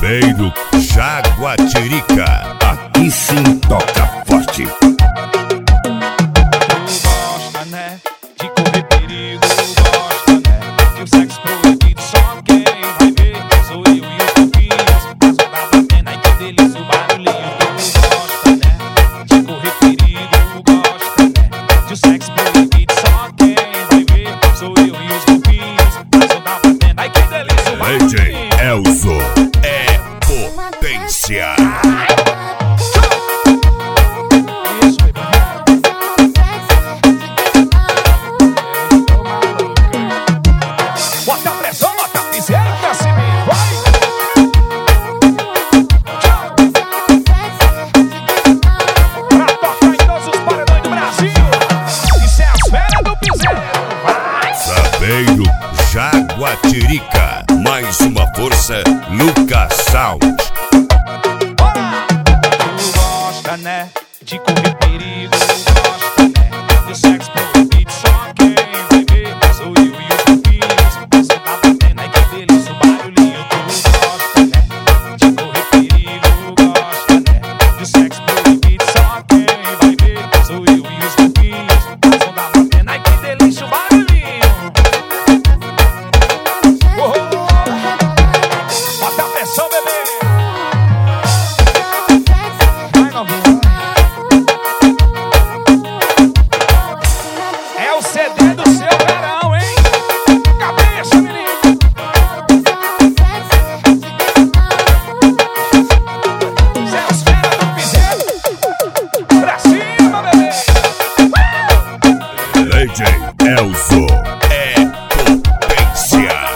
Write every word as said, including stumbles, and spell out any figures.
Saveiro Jaguatirica, aqui sim toca forte. Gosta, né, de correr perigo, gosta, né, que o sexo proibido só quem vai ver sou eu e os fofinhos, mas o da batendo, ai que delícia o barulhinho. Tu gosta, né, de correr perigo, gosta, né, que o sexo proibido só quem vai ver sou eu e os fofinhos, mas o da batendo, ai que delícia o barulhinho. D J Elzo é potência. Bota a pressão, bota a piseira pra cima, vai! Pra tocar em todos os paredões do Brasil. Isso é as feras do piseiro, vai! Saveiro Jaguatirica, mais uma força, Lucas Sound. Bora! Tu gosta, né, de correr perigo, gosta, né, do sexo proibido só quem vai ver sou eu e os fofinhos, mas o da batendo, ai que delícia o barulhinho. Tu gosta, né, de correr perigo, gosta, né, do sexo proibido só quem vai ver sou eu e os fofinhos, mas o da batendo, ai que delícia o barulhinho. Oh, bota a pressão, bebê. Vai, novinha. É o C D do seu verão, hein? Cabeça, menino. Zé os feras do piseiro. Pra cima, bebê. D J Elzo é potência.